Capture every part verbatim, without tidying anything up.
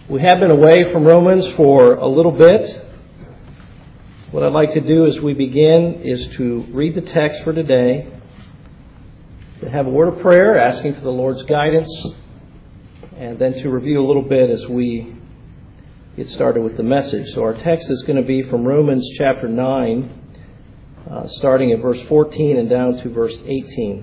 We have been away from Romans for a little bit. What I'd like to do as we begin is to read the text for today, to have a word of prayer, asking for the Lord's guidance, and then to review a little bit as we get started with the message. So our text is going to be from Romans chapter nine, uh, starting at verse fourteen and down to verse eighteen.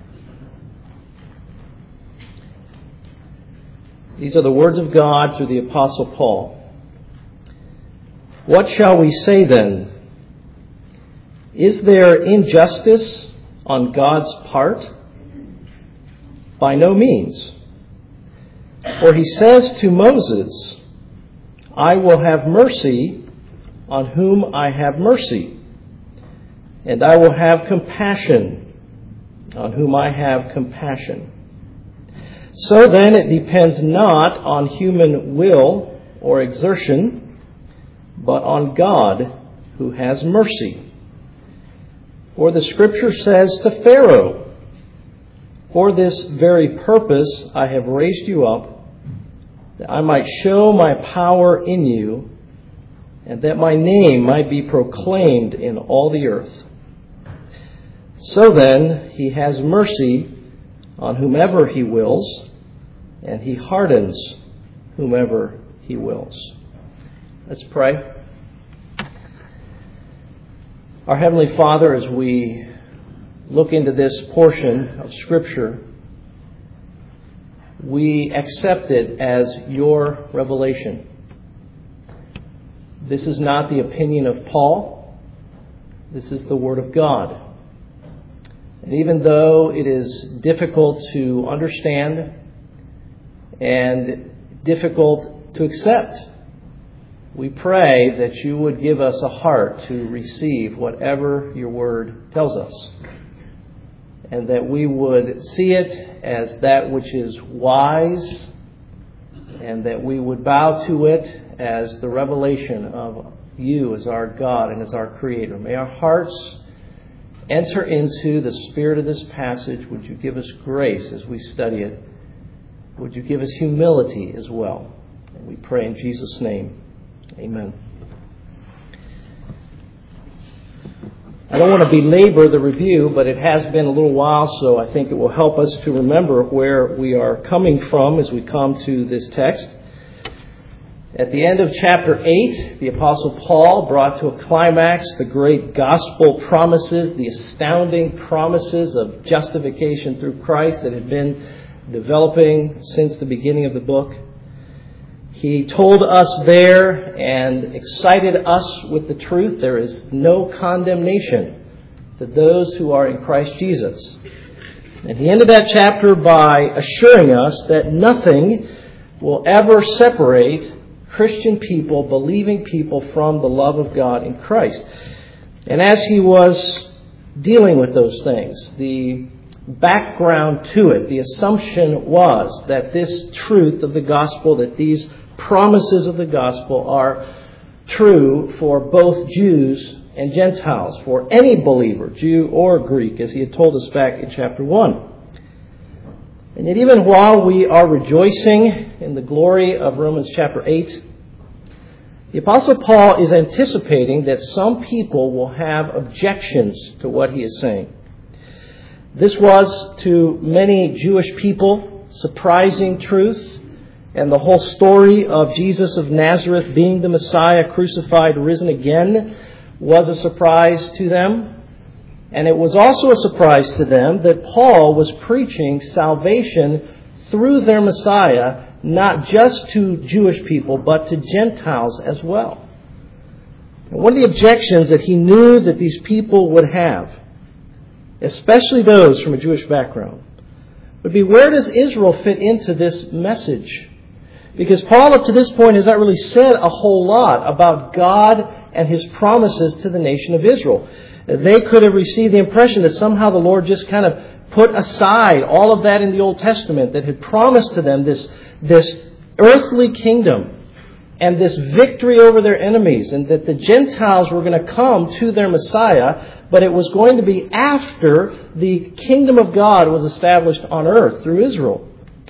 These are the words of God through the Apostle Paul. What shall we say then? Is there injustice on God's part? By no means. For he says to Moses, I will have mercy on whom I have mercy, and I will have compassion on whom I have compassion. So then it depends not on human will or exertion, but on God who has mercy. For the Scripture says to Pharaoh, for this very purpose I have raised you up, that I might show my power in you, and that my name might be proclaimed in all the earth. So then he has mercy on whomever he wills, and he hardens whomever he wills. Let's pray. Our Heavenly Father, as we look into this portion of Scripture, we accept it as your revelation. This is not the opinion of Paul. This is the Word of God. And even though it is difficult to understand and difficult to accept, we pray that you would give us a heart to receive whatever your word tells us, and that we would see it as that which is wise, and that we would bow to it as the revelation of you as our God and as our Creator. May our hearts enter into the spirit of this passage. Would you give us grace as we study it? Would you give us humility as well? And we pray in Jesus' name. Amen. I don't want to belabor the review, but it has been a little while, so I think it will help us to remember where we are coming from as we come to this text. At the end of chapter eight, the Apostle Paul brought to a climax the great gospel promises, the astounding promises of justification through Christ that had been developing since the beginning of the book. He told us there and excited us with the truth. There is no condemnation to those who are in Christ Jesus. And he ended that chapter by assuring us that nothing will ever separate Christian people, believing people, from the love of God in Christ. And as he was dealing with those things, the background to it, the assumption was that this truth of the gospel, that these promises of the gospel are true for both Jews and Gentiles, for any believer, Jew or Greek, as he had told us back in chapter one. And yet even while we are rejoicing in the glory of Romans chapter eight, the Apostle Paul is anticipating that some people will have objections to what he is saying. This was, to many Jewish people, surprising truth, and the whole story of Jesus of Nazareth being the Messiah, crucified, risen again, was a surprise to them. And it was also a surprise to them that Paul was preaching salvation through their Messiah, not just to Jewish people, but to Gentiles as well. And one of the objections that he knew that these people would have, especially those from a Jewish background, would be, where does Israel fit into this message? Because Paul up to this point has not really said a whole lot about God and His promises to the nation of Israel. They could have received the impression that somehow the Lord just kind of put aside all of that in the Old Testament that had promised to them this, this earthly kingdom and this victory over their enemies, and that the Gentiles were going to come to their Messiah, but it was going to be after the kingdom of God was established on earth through Israel.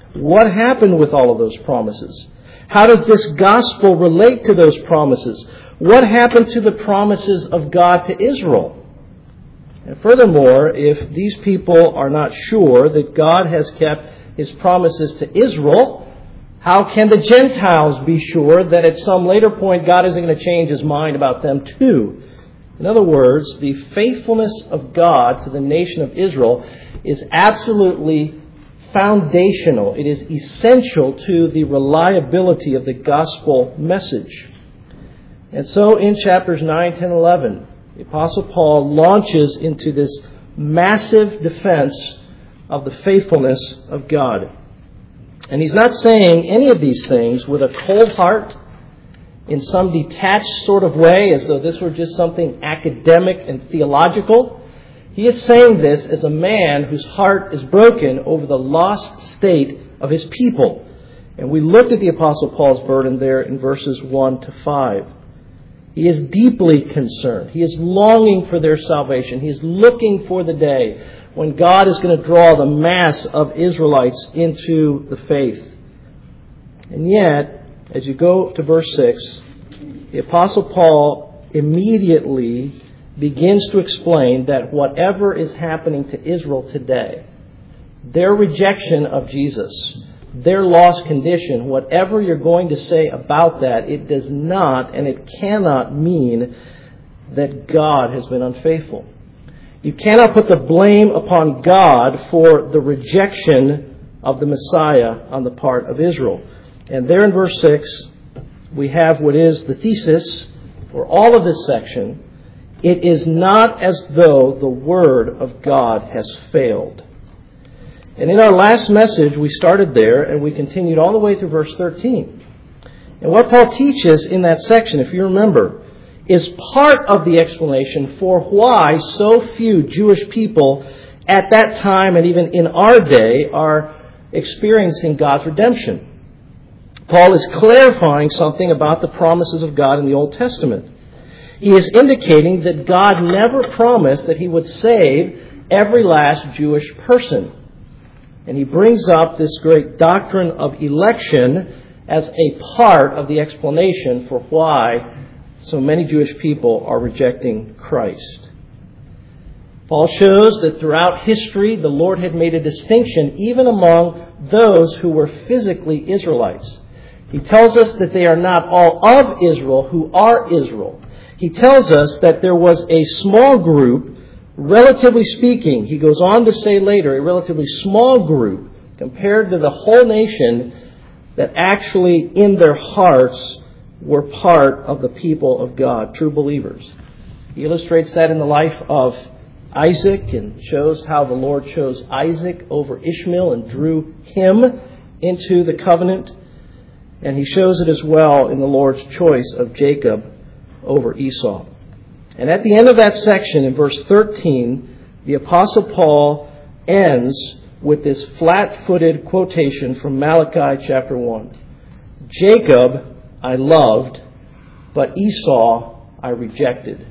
What happened with all of those promises? How does this gospel relate to those promises? What happened to the promises of God to Israel? And furthermore, if these people are not sure that God has kept His promises to Israel, how can the Gentiles be sure that at some later point God isn't going to change His mind about them too? In other words, the faithfulness of God to the nation of Israel is absolutely foundational. It is essential to the reliability of the gospel message. And so in chapters nine, ten, eleven, the Apostle Paul launches into this massive defense of the faithfulness of God. And he's not saying any of these things with a cold heart, in some detached sort of way, as though this were just something academic and theological. He is saying this as a man whose heart is broken over the lost state of his people. And we looked at the Apostle Paul's burden there in verses one to five. He is deeply concerned. He is longing for their salvation. He is looking for the day when God is going to draw the mass of Israelites into the faith. And yet, as you go to verse six, the Apostle Paul immediately begins to explain that whatever is happening to Israel today, their rejection of Jesus, their lost condition, whatever you're going to say about that, it does not and it cannot mean that God has been unfaithful. You cannot put the blame upon God for the rejection of the Messiah on the part of Israel. And there in verse six, we have what is the thesis for all of this section. It is not as though the Word of God has failed. And in our last message, we started there and we continued all the way through verse thirteen. And what Paul teaches in that section, if you remember, is part of the explanation for why so few Jewish people at that time and even in our day are experiencing God's redemption. Paul is clarifying something about the promises of God in the Old Testament. He is indicating that God never promised that He would save every last Jewish person. And he brings up this great doctrine of election as a part of the explanation for why so many Jewish people are rejecting Christ. Paul shows that throughout history, the Lord had made a distinction even among those who were physically Israelites. He tells us that they are not all of Israel who are Israel. He tells us that there was a small group, relatively speaking, he goes on to say later, a relatively small group compared to the whole nation that actually in their hearts were part of the people of God, true believers. He illustrates that in the life of Isaac and shows how the Lord chose Isaac over Ishmael and drew him into the covenant. And he shows it as well in the Lord's choice of Jacob over Esau. And at the end of that section, in verse thirteen, the Apostle Paul ends with this flat-footed quotation from Malachi chapter one. Jacob I loved, but Esau I rejected.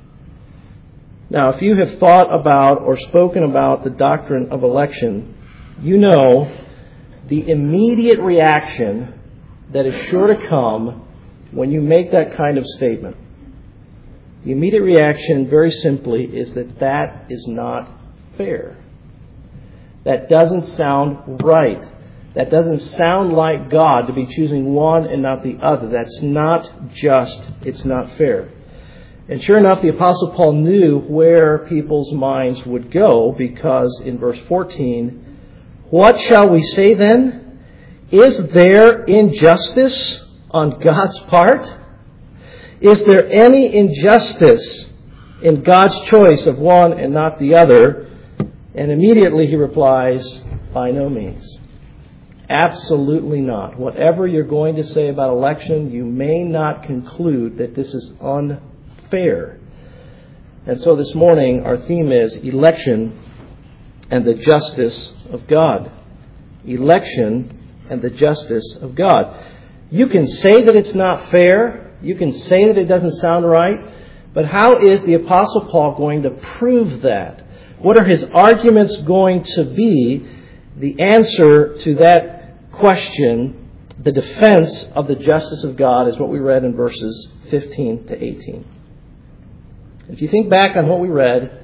Now, if you have thought about or spoken about the doctrine of election, you know the immediate reaction that is sure to come when you make that kind of statement. The immediate reaction, very simply, is that that is not fair. That doesn't sound right. That doesn't sound like God to be choosing one and not the other. That's not just, it's not fair. And sure enough, the Apostle Paul knew where people's minds would go, because in verse fourteen, what shall we say then? Is there injustice on God's part? Is there any injustice in God's choice of one and not the other? And immediately he replies, by no means. Absolutely not. Whatever you're going to say about election, you may not conclude that this is unfair. And so this morning our theme is election and the justice of God. Election and the justice of God. You can say that it's not fair. You can say that it doesn't sound right. But how is the Apostle Paul going to prove that? What are his arguments going to be? The answer to that question the defense of the justice of God is what we read in verses fifteen to eighteen. If you think back on what we read,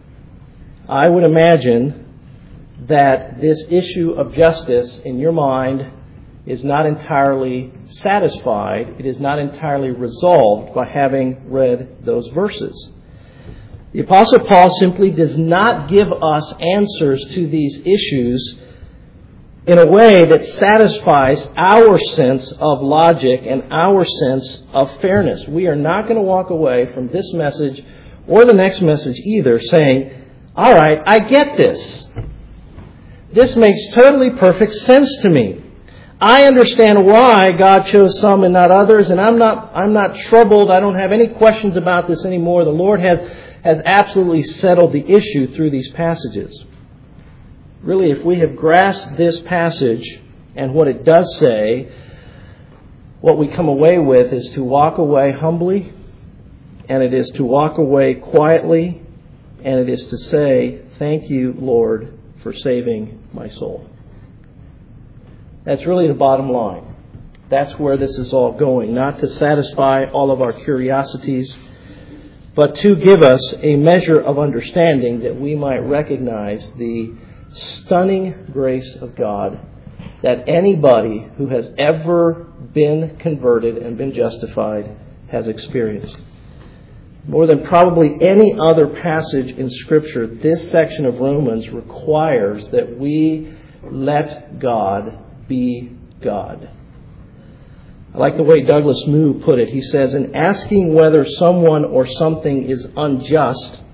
I would imagine that this issue of justice in your mind is not entirely satisfied. It is not entirely resolved by having read those verses. The Apostle Paul simply does not give us answers to these issues in a way that satisfies our sense of logic and our sense of fairness. We are not going to walk away from this message or the next message either saying, all right, I get this. This makes totally perfect sense to me. I understand why God chose some and not others, and I'm not I'm not troubled. I don't have any questions about this anymore. The Lord has, has absolutely settled the issue through these passages. Really, if we have grasped this passage and what it does say, what we come away with is to walk away humbly, and it is to walk away quietly, and it is to say, thank you, Lord, for saving my soul. That's really the bottom line. That's where this is all going. Not to satisfy all of our curiosities, but to give us a measure of understanding that we might recognize the stunning grace of God that anybody who has ever been converted and been justified has experienced. More than probably any other passage in Scripture, this section of Romans requires that we let God be God. I like the way Douglas Moo put it. He says, in asking whether someone or something is unjust,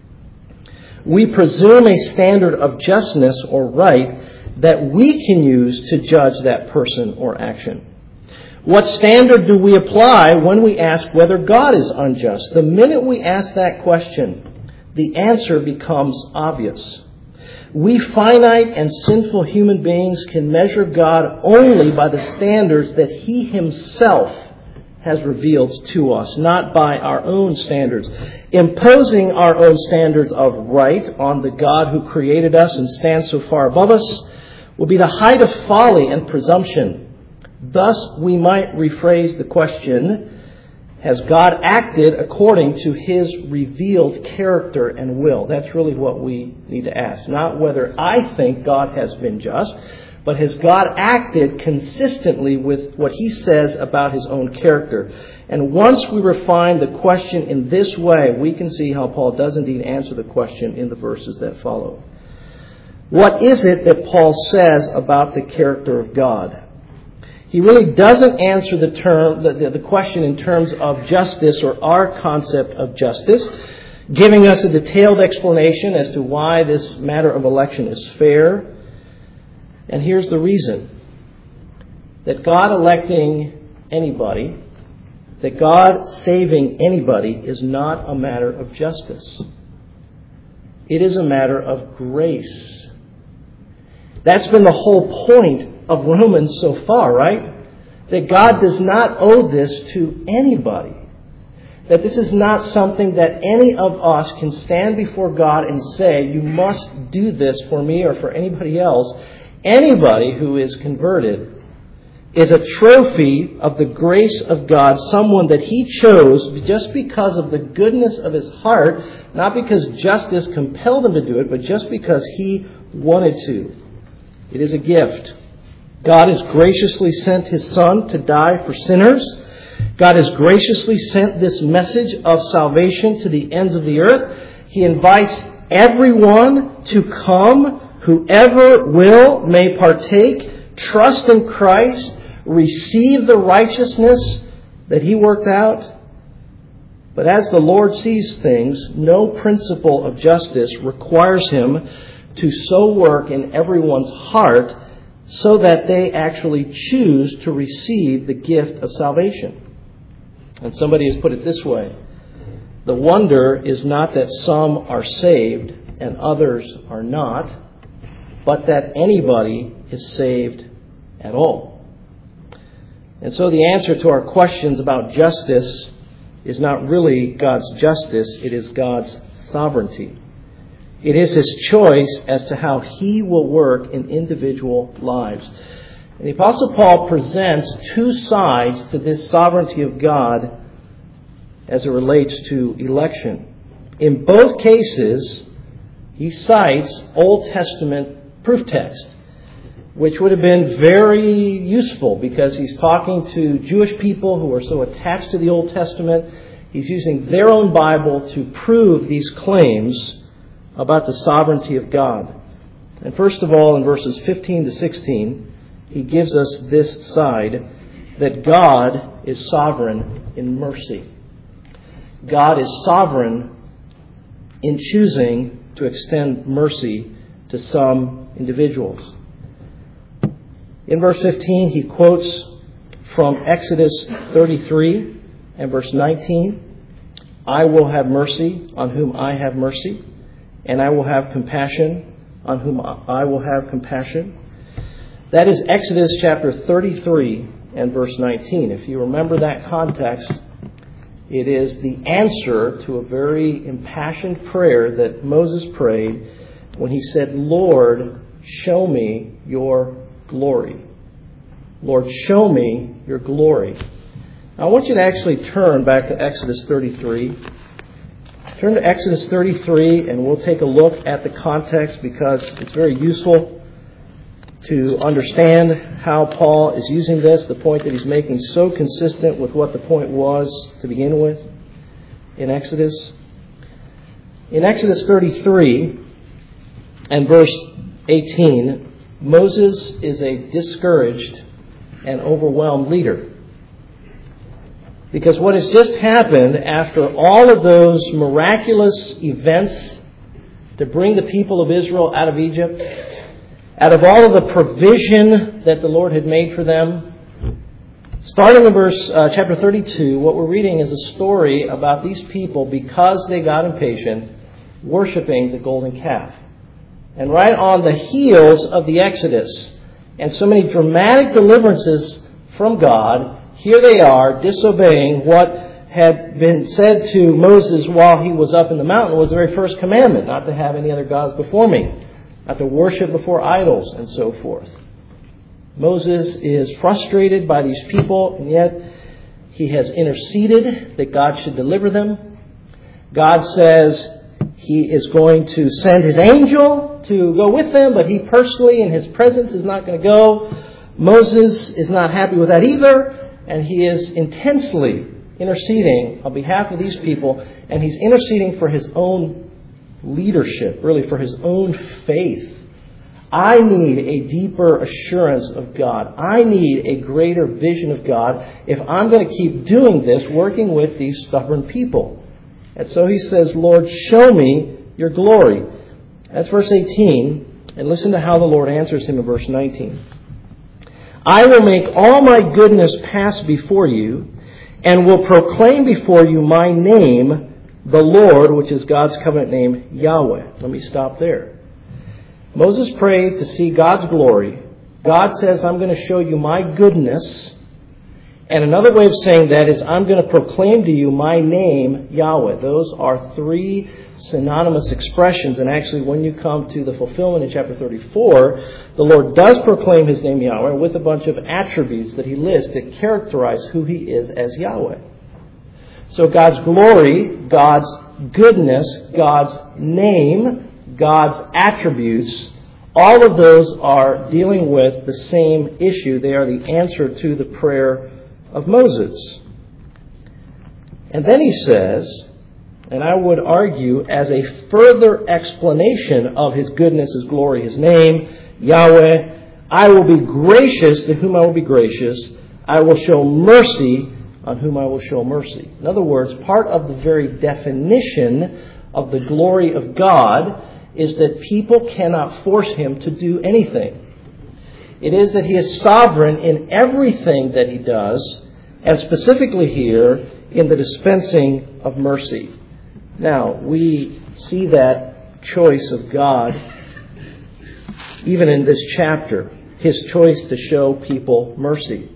we presume a standard of justness or right that we can use to judge that person or action. What standard do we apply when we ask whether God is unjust? The minute we ask that question, the answer becomes obvious. We finite and sinful human beings can measure God only by the standards that He Himself has revealed to us, not by our own standards. Imposing our own standards of right on the God who created us and stands so far above us will be the height of folly and presumption. Thus, we might rephrase the question, has God acted according to His revealed character and will? That's really what we need to ask. Not whether I think God has been just, but has God acted consistently with what He says about His own character? And once we refine the question in this way, we can see how Paul does indeed answer the question in the verses that follow. What is it that Paul says about the character of God? He really doesn't answer the term, the, the, the question in terms of justice or our concept of justice, giving us a detailed explanation as to why this matter of election is fair. And here's the reason. That God electing anybody, that God saving anybody is not a matter of justice. It is a matter of grace. That's been the whole point of Romans so far, right? That God does not owe this to anybody. That this is not something that any of us can stand before God and say, you must do this for me or for anybody else. Anybody who is converted is a trophy of the grace of God, someone that He chose just because of the goodness of His heart, not because justice compelled Him to do it, but just because He wanted to. It is a gift. God has graciously sent His Son to die for sinners. God has graciously sent this message of salvation to the ends of the earth. He invites everyone to come. Whoever will may partake, trust in Christ, receive the righteousness that He worked out. But as the Lord sees things, no principle of justice requires Him to so work in everyone's heart so that they actually choose to receive the gift of salvation. And somebody has put it this way. The wonder is not that some are saved and others are not, but that anybody is saved at all. And so the answer to our questions about justice is not really God's justice, it is God's sovereignty. It is His choice as to how He will work in individual lives. And the Apostle Paul presents two sides to this sovereignty of God as it relates to election. In both cases, he cites Old Testament proof text, which would have been very useful because he's talking to Jewish people who are so attached to the Old Testament. He's using their own Bible to prove these claims about the sovereignty of God. And first of all, in verses fifteen to sixteen, he gives us this side, that God is sovereign in mercy. God is sovereign in choosing to extend mercy to some individuals. In verse fifteen, he quotes from Exodus thirty-three and verse nineteen, I will have mercy on whom I have mercy, and I will have compassion on whom I will have compassion. That is Exodus chapter thirty-three and verse nineteen. If you remember that context, it is the answer to a very impassioned prayer that Moses prayed when he said, Lord, show me your glory. Lord, show me your glory. Now, I want you to actually turn back to Exodus thirty-three. Turn to Exodus thirty-three and we'll take a look at the context because it's very useful to understand how Paul is using this, the point that he's making so consistent with what the point was to begin with in Exodus. In Exodus thirty-three and verse eighteen, Moses is a discouraged and overwhelmed leader. Because what has just happened after all of those miraculous events to bring the people of Israel out of Egypt, out of all of the provision that the Lord had made for them, starting in verse uh, chapter thirty-two, what we're reading is a story about these people, because they got impatient, worshiping the golden calf. And right on the heels of the Exodus and so many dramatic deliverances from God, here they are disobeying what had been said to Moses while he was up in the mountain was the very first commandment, not to have any other gods before me, not to worship before idols, and so forth. Moses is frustrated by these people, and yet he has interceded that God should deliver them. God says he is going to send his angel to go with them, but he personally in his presence is not going to go. Moses is not happy with that either, and he is intensely interceding on behalf of these people, and he's interceding for his own leadership, really for his own faith. I need a deeper assurance of God. I need a greater vision of God if I'm going to keep doing this, working with these stubborn people. And so he says, Lord, show me your glory. That's verse eighteen. And listen to how the Lord answers him in verse nineteen. I will make all my goodness pass before you, and will proclaim before you my name, the Lord, which is God's covenant name, Yahweh. Let me stop there. Moses prayed to see God's glory. God says, I'm going to show you my goodness. And another way of saying that is, I'm going to proclaim to you my name, Yahweh. Those are three synonymous expressions. And actually, when you come to the fulfillment in chapter thirty-four, the Lord does proclaim his name, Yahweh, with a bunch of attributes that he lists that characterize who he is as Yahweh. So God's glory, God's goodness, God's name, God's attributes, all of those are dealing with the same issue. They are the answer to the prayer of Moses. And then he says, and I would argue as a further explanation of his goodness, his glory, his name, Yahweh, I will be gracious to whom I will be gracious. I will show mercy on whom I will show mercy. In other words, part of the very definition of the glory of God is that people cannot force him to do anything. It is that he is sovereign in everything that he does, and specifically here in the dispensing of mercy. Now, we see that choice of God even in this chapter, his choice to show people mercy.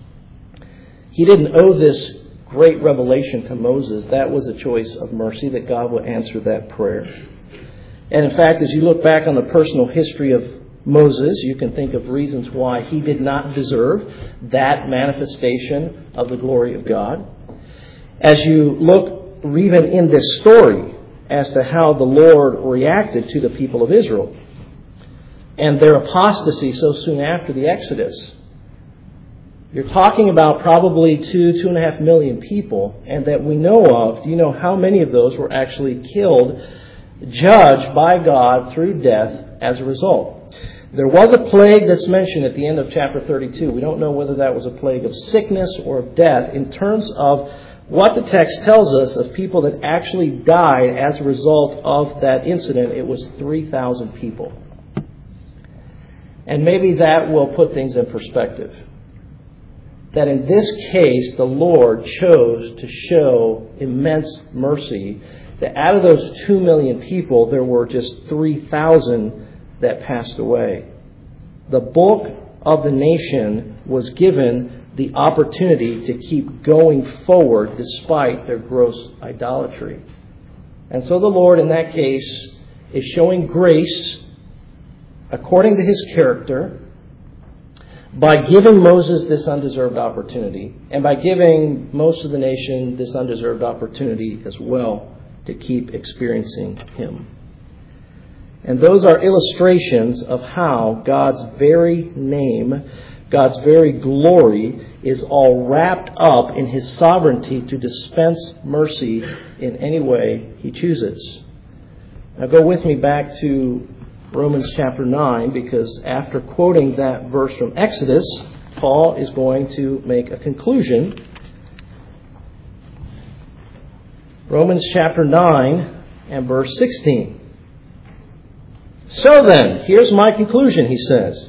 He didn't owe this great revelation to Moses. That was a choice of mercy, that God would answer that prayer. And in fact, as you look back on the personal history of Moses, you can think of reasons why he did not deserve that manifestation of the glory of God. As you look even in this story as to how the Lord reacted to the people of Israel and their apostasy so soon after the Exodus, you're talking about probably two, two and a half million people, and that we know of. Do you know how many of those were actually killed, judged by God through death as a result? There was a plague that's mentioned at the end of chapter thirty-two. We don't know whether that was a plague of sickness or of death. In terms of what the text tells us of people that actually died as a result of that incident, it was three thousand people. And maybe that will put things in perspective. That in this case, the Lord chose to show immense mercy, that out of those two million people, there were just three thousand that passed away. The bulk of the nation was given the opportunity to keep going forward despite their gross idolatry. And so the Lord, in that case, is showing grace according to His character, by giving Moses this undeserved opportunity, and by giving most of the nation this undeserved opportunity as well to keep experiencing Him. And those are illustrations of how God's very name, God's very glory, is all wrapped up in His sovereignty to dispense mercy in any way He chooses. Now go with me back to Romans chapter nine, because after quoting that verse from Exodus, Paul is going to make a conclusion. Romans chapter nine and verse sixteen. So then, here's my conclusion, he says.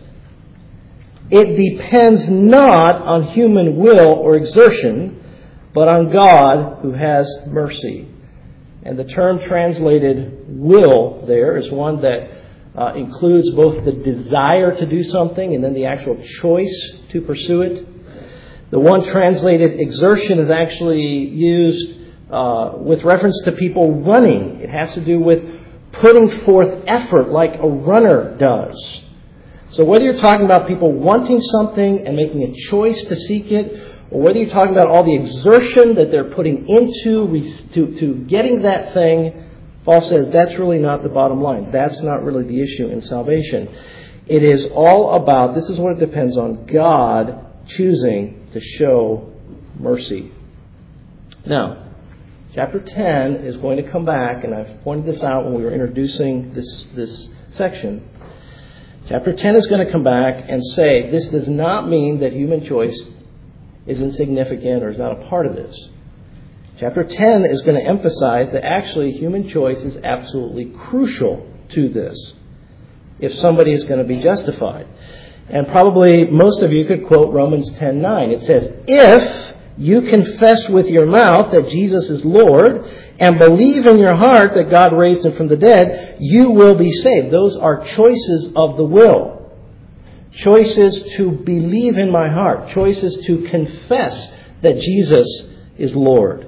It depends not on human will or exertion, but on God who has mercy. And the term translated will there is one that Uh, includes both the desire to do something and then the actual choice to pursue it. The one translated exertion is actually used uh, with reference to people running. It has to do with putting forth effort like a runner does. So whether you're talking about people wanting something and making a choice to seek it, or whether you're talking about all the exertion that they're putting into to, to getting that thing, Paul says that's really not the bottom line. That's not really the issue in salvation. It is all about, this is what it depends on, God choosing to show mercy. Now, chapter ten is going to come back, and I've pointed this out when we were introducing this, this section. Chapter ten is going to come back and say this does not mean that human choice is insignificant or is not a part of this. Chapter ten is going to emphasize that actually human choice is absolutely crucial to this if somebody is going to be justified. And probably most of you could quote Romans ten nine. It says, if you confess with your mouth that Jesus is Lord and believe in your heart that God raised Him from the dead, you will be saved. Those are choices of the will. Choices to believe in my heart. Choices to confess that Jesus is Lord.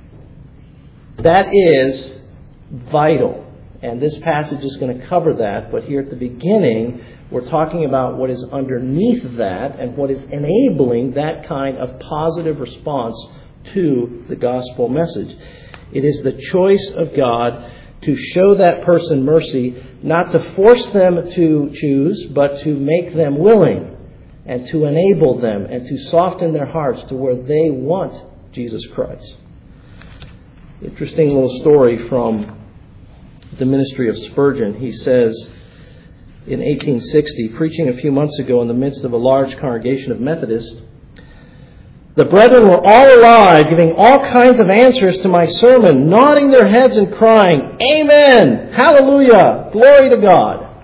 That is vital. And this passage is going to cover that. But here at the beginning, we're talking about what is underneath that and what is enabling that kind of positive response to the gospel message. It is the choice of God to show that person mercy, not to force them to choose, but to make them willing and to enable them and to soften their hearts to where they want Jesus Christ. Interesting little story from the ministry of Spurgeon. He says in eighteen sixty, preaching a few months ago in the midst of a large congregation of Methodists, the brethren were all alive, giving all kinds of answers to my sermon, nodding their heads and crying, Amen! Hallelujah! Glory to God!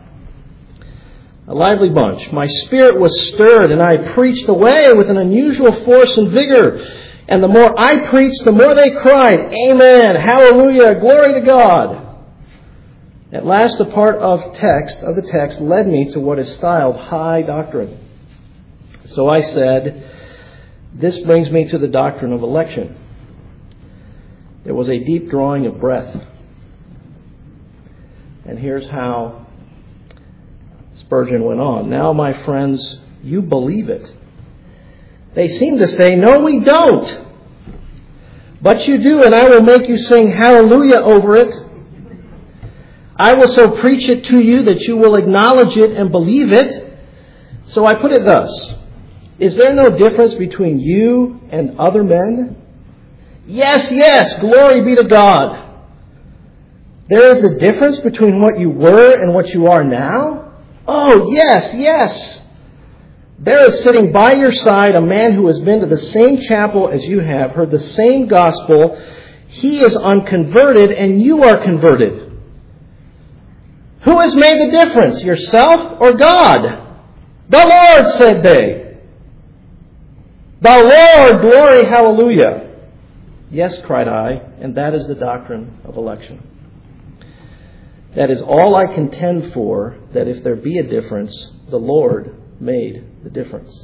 A lively bunch. My spirit was stirred, and I preached away with an unusual force and vigor. And the more I preached, the more they cried, Amen, Hallelujah, Glory to God. At last, a part of text of the text led me to what is styled high doctrine. So I said, this brings me to the doctrine of election. There was a deep drawing of breath. And here's how Spurgeon went on, now, my friends, you believe it. They seem to say, no, we don't. But you do, and I will make you sing hallelujah over it. I will so preach it to you that you will acknowledge it and believe it. So I put it thus. Is there no difference between you and other men? Yes, yes, glory be to God. There is a difference between what you were and what you are now? Oh, yes, yes. There is sitting by your side a man who has been to the same chapel as you have, heard the same gospel. He is unconverted and you are converted. Who has made the difference, yourself or God? The Lord, said they. The Lord, glory, hallelujah. Yes, cried I, and that is the doctrine of election. That is all I contend for, that if there be a difference, the Lord made the difference.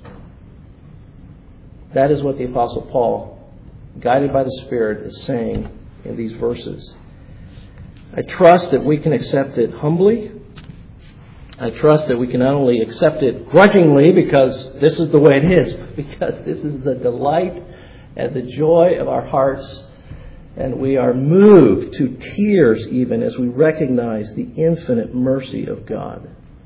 That is what the Apostle Paul, guided by the Spirit, is saying in these verses. I trust that we can accept it humbly. I trust that we can not only accept it grudgingly because this is the way it is, but because this is the delight and the joy of our hearts. And we are moved to tears even as we recognize the infinite mercy of God.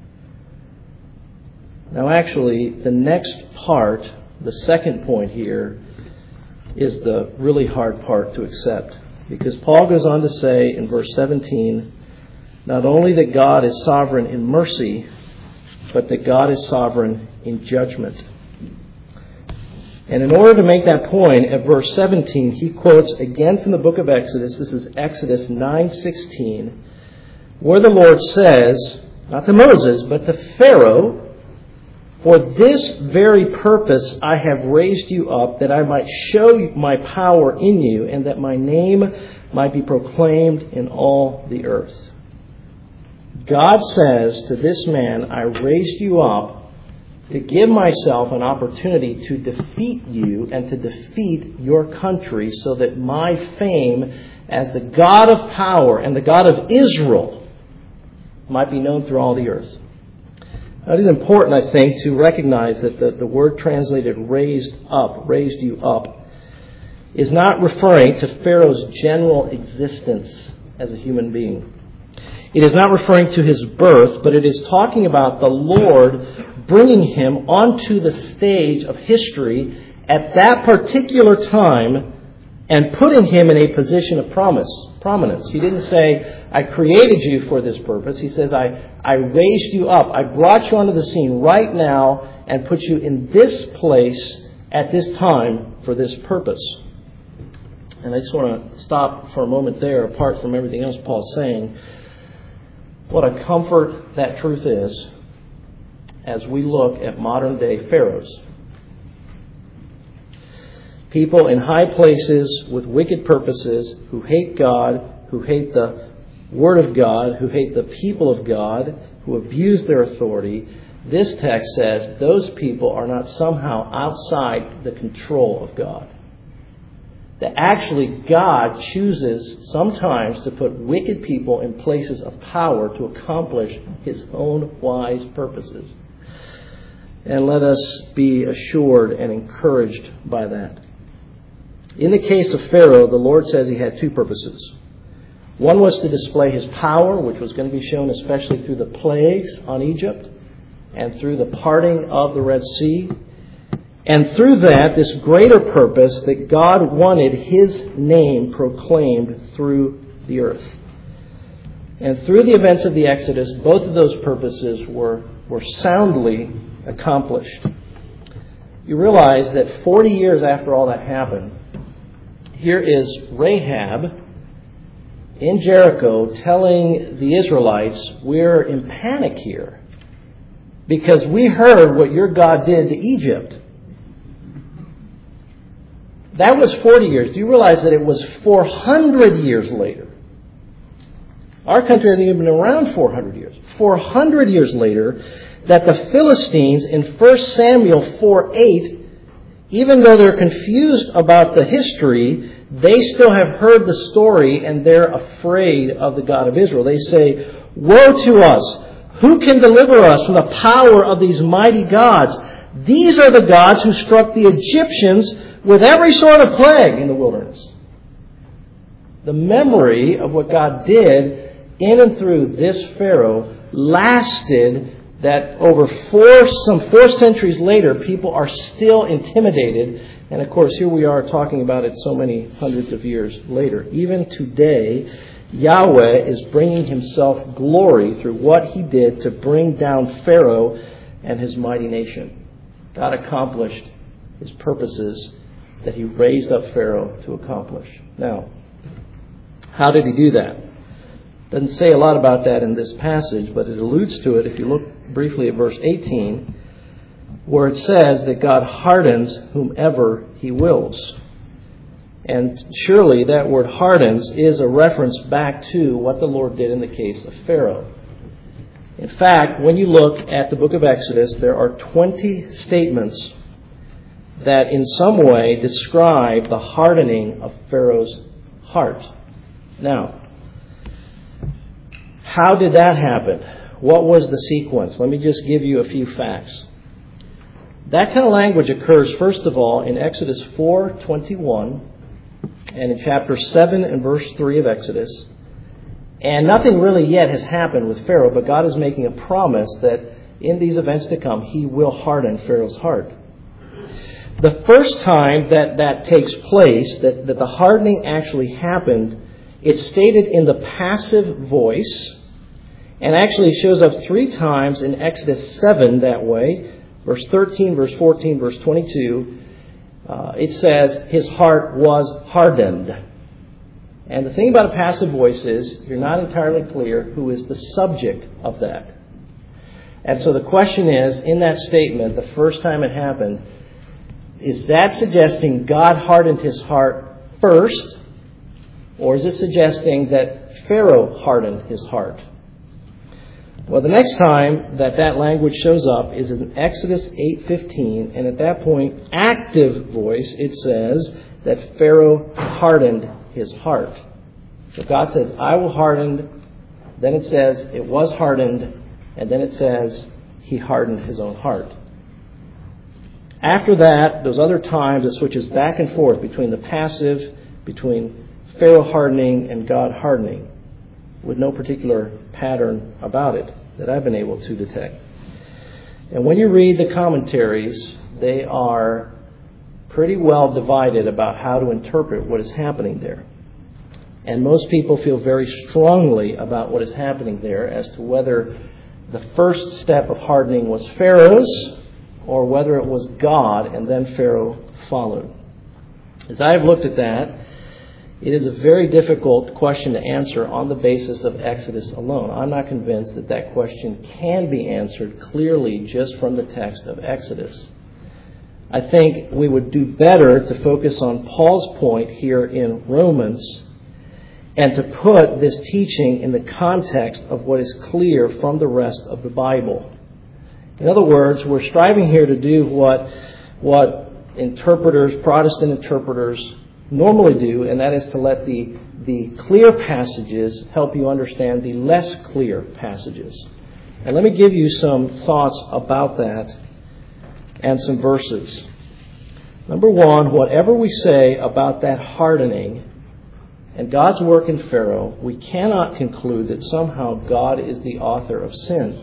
Now actually, the next part, the second point here, is the really hard part to accept. Because Paul goes on to say in verse seventeen, not only that God is sovereign in mercy, but that God is sovereign in judgment. And in order to make that point, at verse seventeen, he quotes again from the book of Exodus. This is Exodus nine sixteen, where the Lord says, not to Moses, but to Pharaoh, for this very purpose I have raised you up, that I might show my power in you, and that my name might be proclaimed in all the earth. God says to this man, I raised you up to give myself an opportunity to defeat you and to defeat your country so that my fame as the God of power and the God of Israel might be known through all the earth. Now, it is important, I think, to recognize that the, the word translated raised up, raised you up, is not referring to Pharaoh's general existence as a human being. It is not referring to his birth, but it is talking about the Lord bringing him onto the stage of history at that particular time and putting him in a position of promise, prominence. He didn't say, I created you for this purpose. He says, I, I raised you up. I brought you onto the scene right now and put you in this place at this time for this purpose. And I just want to stop for a moment there, apart from everything else Paul's saying. What a comfort that truth is as we look at modern day pharaohs. People in high places with wicked purposes who hate God, who hate the Word of God, who hate the people of God, who abuse their authority. This text says those people are not somehow outside the control of God. That actually God chooses sometimes to put wicked people in places of power to accomplish His own wise purposes. And let us be assured and encouraged by that. In the case of Pharaoh, the Lord says he had two purposes. One was to display his power, which was going to be shown especially through the plagues on Egypt and through the parting of the Red Sea. And through that, this greater purpose that God wanted His name proclaimed through the earth. And through the events of the Exodus, both of those purposes were, were soundly accomplished. You realize that forty years after all that happened, here is Rahab in Jericho telling the Israelites, we're in panic here because we heard what your God did to Egypt. That was forty years. Do you realize that it was four hundred years later? Our country hasn't even been around four hundred years. four hundred years later, that the Philistines in First Samuel four eight, even though they're confused about the history, they still have heard the story and they're afraid of the God of Israel. They say, woe to us! Who can deliver us from the power of these mighty gods? These are the gods who struck the Egyptians with every sort of plague in the wilderness. The memory of what God did in and through this Pharaoh lasted that over four, some four centuries later, people are still intimidated. And of course, here we are talking about it so many hundreds of years later. Even today, Yahweh is bringing himself glory through what he did to bring down Pharaoh and his mighty nation. God accomplished his purposes that he raised up Pharaoh to accomplish. Now, how did he do that? Doesn't say a lot about that in this passage, but it alludes to it if you look briefly at verse eighteen, where it says that God hardens whomever he wills. And surely that word hardens is a reference back to what the Lord did in the case of Pharaoh. In fact, when you look at the book of Exodus, there are twenty statements that in some way describe the hardening of Pharaoh's heart. Now, how did that happen? What was the sequence? Let me just give you a few facts. That kind of language occurs, first of all, in Exodus four twenty-one and in chapter seven and verse three of Exodus. And nothing really yet has happened with Pharaoh, but God is making a promise that in these events to come, he will harden Pharaoh's heart. The first time that that takes place, that, that the hardening actually happened, it's stated in the passive voice, and actually shows up three times in Exodus seven that way. Verse thirteen, verse fourteen, verse twenty-two. Uh, it says, his heart was hardened. And the thing about a passive voice is, you're not entirely clear who is the subject of that. And so the question is, in that statement, the first time it happened, is that suggesting God hardened his heart first? Or is it suggesting that Pharaoh hardened his heart? Well, the next time that that language shows up is in Exodus eight fifteen, and at that point, active voice, it says that Pharaoh hardened his heart. So God says, I will harden. Then it says it was hardened, and then it says he hardened his own heart. After that, those other times, it switches back and forth between the passive, between Pharaoh hardening and God hardening, with no particular pattern about it that I've been able to detect. And when you read the commentaries, they are pretty well divided about how to interpret what is happening there. And most people feel very strongly about what is happening there as to whether the first step of hardening was Pharaoh's or whether it was God and then Pharaoh followed. As I have looked at that, it is a very difficult question to answer on the basis of Exodus alone. I'm not convinced that that question can be answered clearly just from the text of Exodus. I think we would do better to focus on Paul's point here in Romans and to put this teaching in the context of what is clear from the rest of the Bible. In other words, we're striving here to do what, what interpreters, Protestant interpreters, normally do, and that is to let the, the clear passages help you understand the less clear passages. And let me give you some thoughts about that and some verses. Number one, whatever we say about that hardening and God's work in Pharaoh, we cannot conclude that somehow God is the author of sin.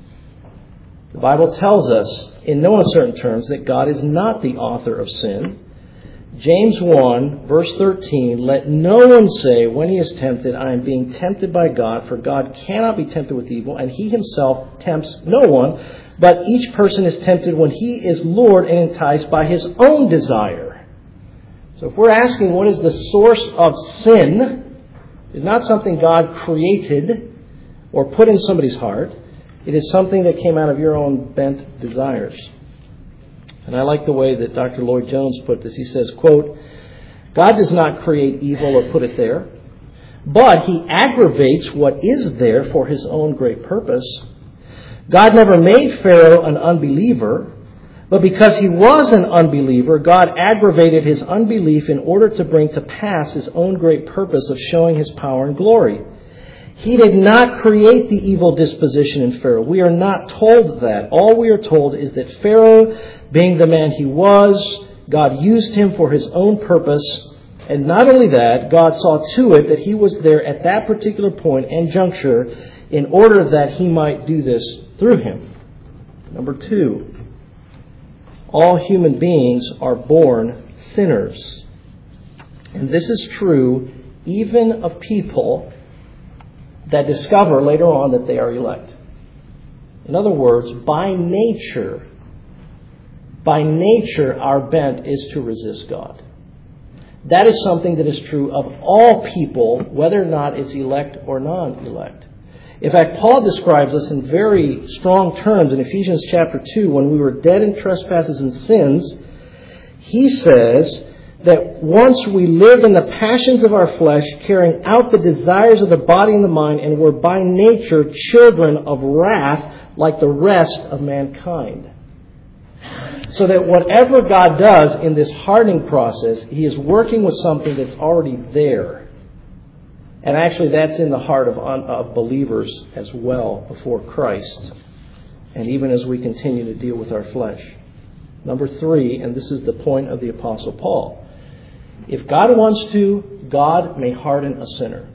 The Bible tells us in no uncertain terms that God is not the author of sin. James one, verse thirteen, let no one say when he is tempted, I am being tempted by God, for God cannot be tempted with evil, and he himself tempts no one, but each person is tempted when he is lured and enticed by his own desire. So if we're asking what is the source of sin, it's not something God created or put in somebody's heart. It is something that came out of your own bent desires. And I like the way that Doctor Lloyd Jones put this. He says, quote, God does not create evil or put it there, but he aggravates what is there for his own great purpose. God never made Pharaoh an unbeliever, but because he was an unbeliever, God aggravated his unbelief in order to bring to pass his own great purpose of showing his power and glory. He did not create the evil disposition in Pharaoh. We are not told that. All we are told is that Pharaoh, being the man he was, God used him for his own purpose. And not only that, God saw to it that he was there at that particular point and juncture in order that he might do this through him. Number two, all human beings are born sinners. And this is true even of people that discover later on that they are elect. In other words, by nature, by nature, our bent is to resist God. That is something that is true of all people, whether or not it's elect or non-elect. In fact, Paul describes us in very strong terms in Ephesians chapter two. When we were dead in trespasses and sins, he says that once we lived in the passions of our flesh, carrying out the desires of the body and the mind, and were by nature children of wrath like the rest of mankind. So that whatever God does in this hardening process, he is working with something that's already there. And actually that's in the heart of, of believers as well before Christ. And even as we continue to deal with our flesh. Number three, and this is the point of the Apostle Paul. If God wants to, God may harden a sinner.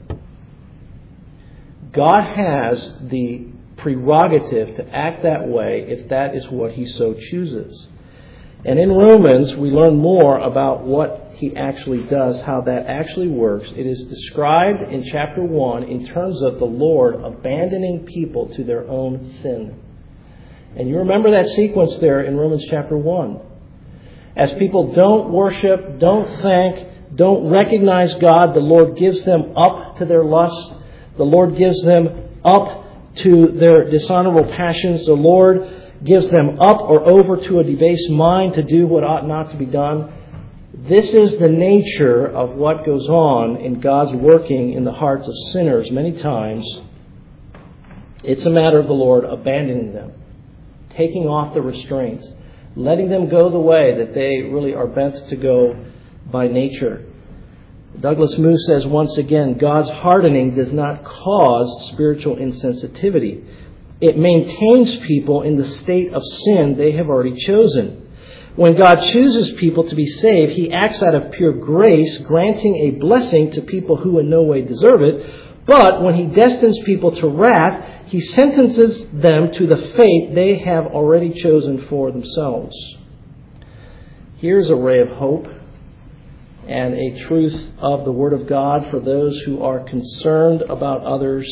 God has the prerogative to act that way if that is what he so chooses. And in Romans, we learn more about what he actually does, how that actually works. It is described in chapter one in terms of the Lord abandoning people to their own sin. And you remember that sequence there in Romans chapter one. As people don't worship, don't thank, don't recognize God, the Lord gives them up to their lusts. The Lord gives them up to their dishonorable passions. The Lord gives them up or over to a debased mind to do what ought not to be done. This is the nature of what goes on in God's working in the hearts of sinners many times. It's a matter of the Lord abandoning them, taking off the restraints, letting them go the way that they really are bent to go by nature. Douglas Moo says once again, God's hardening does not cause spiritual insensitivity. It maintains people in the state of sin they have already chosen. When God chooses people to be saved, he acts out of pure grace, granting a blessing to people who in no way deserve it. But when he destines people to wrath, he sentences them to the fate they have already chosen for themselves. Here's a ray of hope and a truth of the Word of God for those who are concerned about others.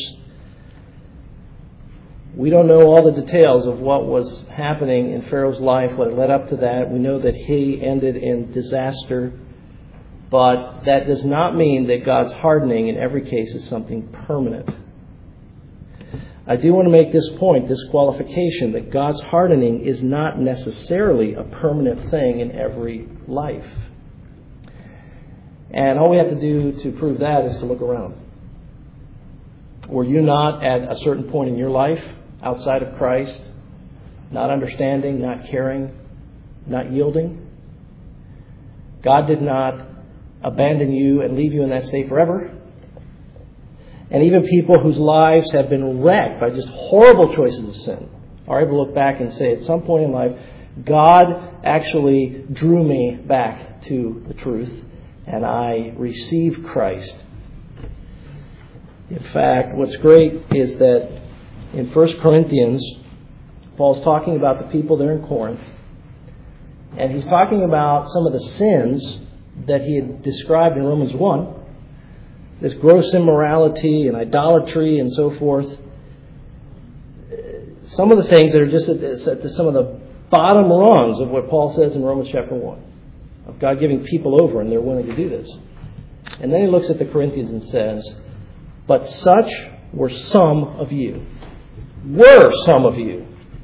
We don't know all the details of what was happening in Pharaoh's life, what led up to that. We know that he ended in disaster. But that does not mean that God's hardening in every case is something permanent. I do want to make this point, this qualification, that God's hardening is not necessarily a permanent thing in every life. And all we have to do to prove that is to look around. Were you not at a certain point in your life outside of Christ, not understanding, not caring, not yielding? God did not abandon you and leave you in that state forever. And even people whose lives have been wrecked by just horrible choices of sin are able to look back and say at some point in life, God actually drew me back to the truth and I received Christ. In fact, what's great is that in First Corinthians, Paul's talking about the people there in Corinth, and he's talking about some of the sins that he had described in Romans one, this gross immorality and idolatry and so forth. Some of the things that are just at, at some of the bottom rungs of what Paul says in Romans chapter one, of God giving people over and they're willing to do this. And then he looks at the Corinthians and says, but such were some of you. Were some of you.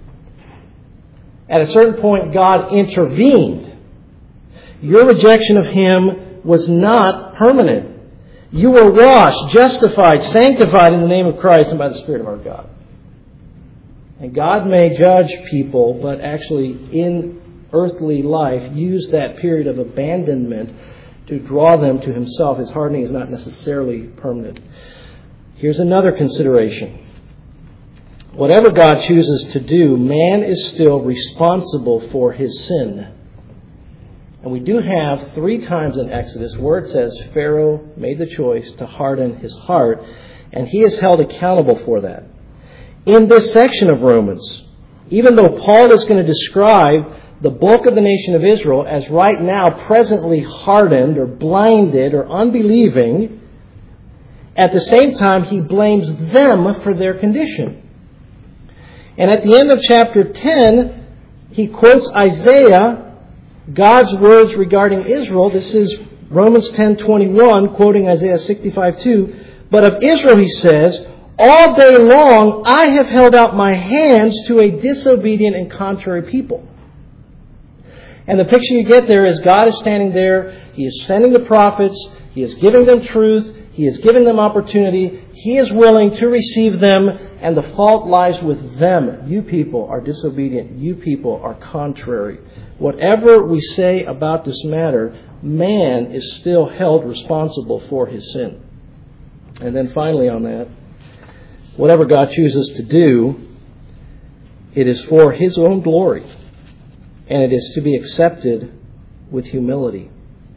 At a certain point, God intervened. Your rejection of him was not permanent. You were washed, justified, sanctified in the name of Christ and by the Spirit of our God. And God may judge people, but actually in earthly life use that period of abandonment to draw them to himself. His hardening is not necessarily permanent. Here's another consideration. Whatever God chooses to do, man is still responsible for his sin. And we do have three times in Exodus where it says Pharaoh made the choice to harden his heart, and he is held accountable for that. In this section of Romans, even though Paul is going to describe the bulk of the nation of Israel as right now presently hardened or blinded or unbelieving, at the same time he blames them for their condition. And at the end of chapter ten, he quotes Isaiah, God's words regarding Israel. This is Romans ten twenty-one, quoting Isaiah sixty-five two. But of Israel, he says, all day long I have held out my hands to a disobedient and contrary people. And the picture you get there is God is standing there. He is sending the prophets. He is giving them truth. He is giving them opportunity. He is willing to receive them. And the fault lies with them. You people are disobedient. You people are contrary. Whatever we say about this matter, man is still held responsible for his sin. And then finally on that, whatever God chooses to do, it is for his own glory. And it is to be accepted with humility.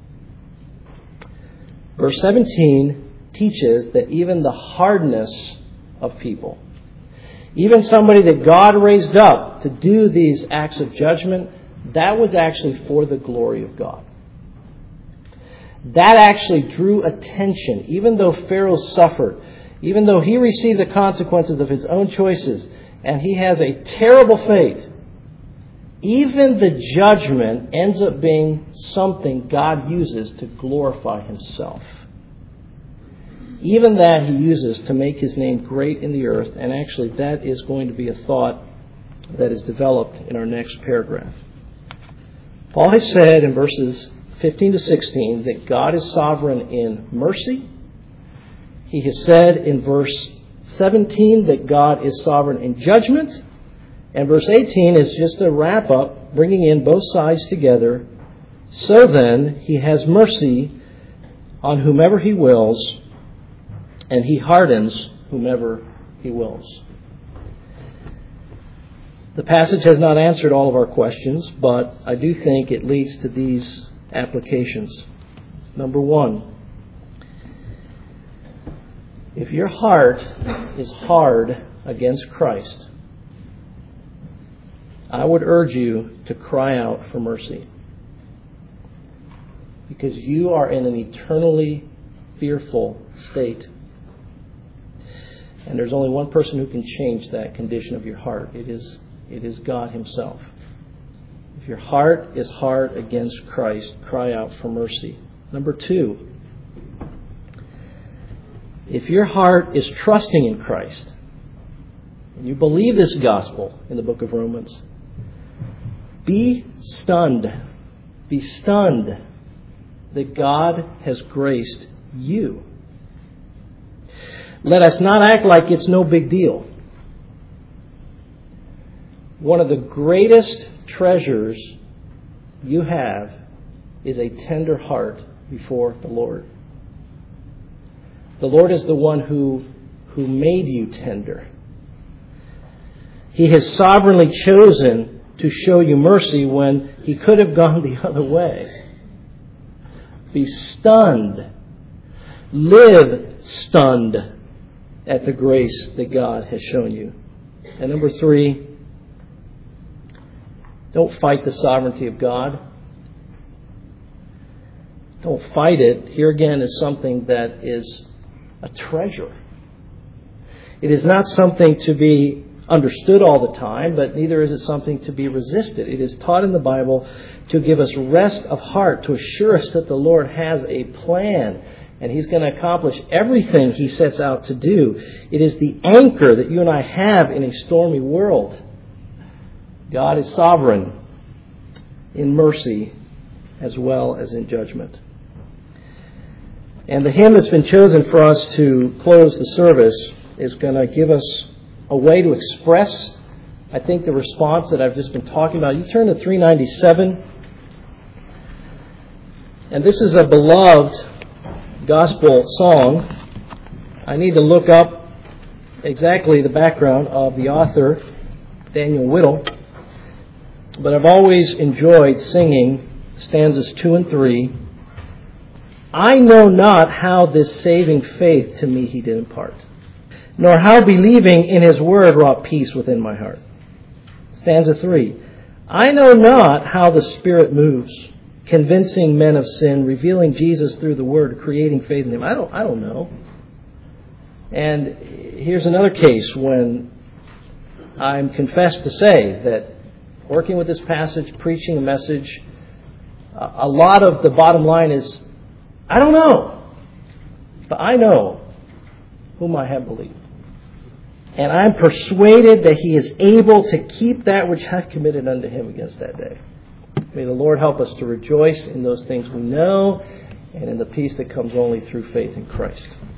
Verse seventeen teaches that even the hardness of people, even somebody that God raised up to do these acts of judgment, that was actually for the glory of God. That actually drew attention. Even though Pharaoh suffered, even though he received the consequences of his own choices, and he has a terrible fate, even the judgment ends up being something God uses to glorify himself. Even that he uses to make his name great in the earth. And actually that is going to be a thought that is developed in our next paragraph. Paul has said in verses fifteen to sixteen that God is sovereign in mercy. He has said in verse seventeen that God is sovereign in judgment. And verse eighteen is just a wrap up, bringing in both sides together. So then, he has mercy on whomever he wills, and he hardens whomever he wills. The passage has not answered all of our questions, but I do think it leads to these applications. Number one, if your heart is hard against Christ, I would urge you to cry out for mercy. Because you are in an eternally fearful state. And there's only one person who can change that condition of your heart. It is, it is God himself. If your heart is hard against Christ, cry out for mercy. Number two, if your heart is trusting in Christ, and you believe this gospel in the book of Romans, be stunned. Be stunned that God has graced you. Let us not act like it's no big deal. One of the greatest treasures you have is a tender heart before the Lord. The Lord is the one who, who made you tender. He has sovereignly chosen to show you mercy when he could have gone the other way. Be stunned. Live stunned at the grace that God has shown you. And number three, don't fight the sovereignty of God. Don't fight it. Here again is something that is a treasure. It is not something to be understood all the time, but neither is it something to be resisted. It is taught in the Bible to give us rest of heart, to assure us that the Lord has a plan and he's going to accomplish everything he sets out to do. It is the anchor that you and I have in a stormy world. God is sovereign in mercy as well as in judgment. And the hymn that's been chosen for us to close the service is going to give us a way to express, I think, the response that I've just been talking about. You turn to three ninety-seven. And this is a beloved gospel song. I need to look up exactly the background of the author, Daniel Whittle, but I've always enjoyed singing stanzas two and three. I know not how this saving faith to me he did impart, nor how believing in his word wrought peace within my heart. Stanza three. I know not how the Spirit moves, convincing men of sin, revealing Jesus through the word, creating faith in him. I don't, I don't know. And here's another case when I'm confessed to say that working with this passage, preaching a message, a lot of the bottom line is, I don't know. But I know whom I have believed. And I'm persuaded that he is able to keep that which hath committed unto him against that day. May the Lord help us to rejoice in those things we know and in the peace that comes only through faith in Christ.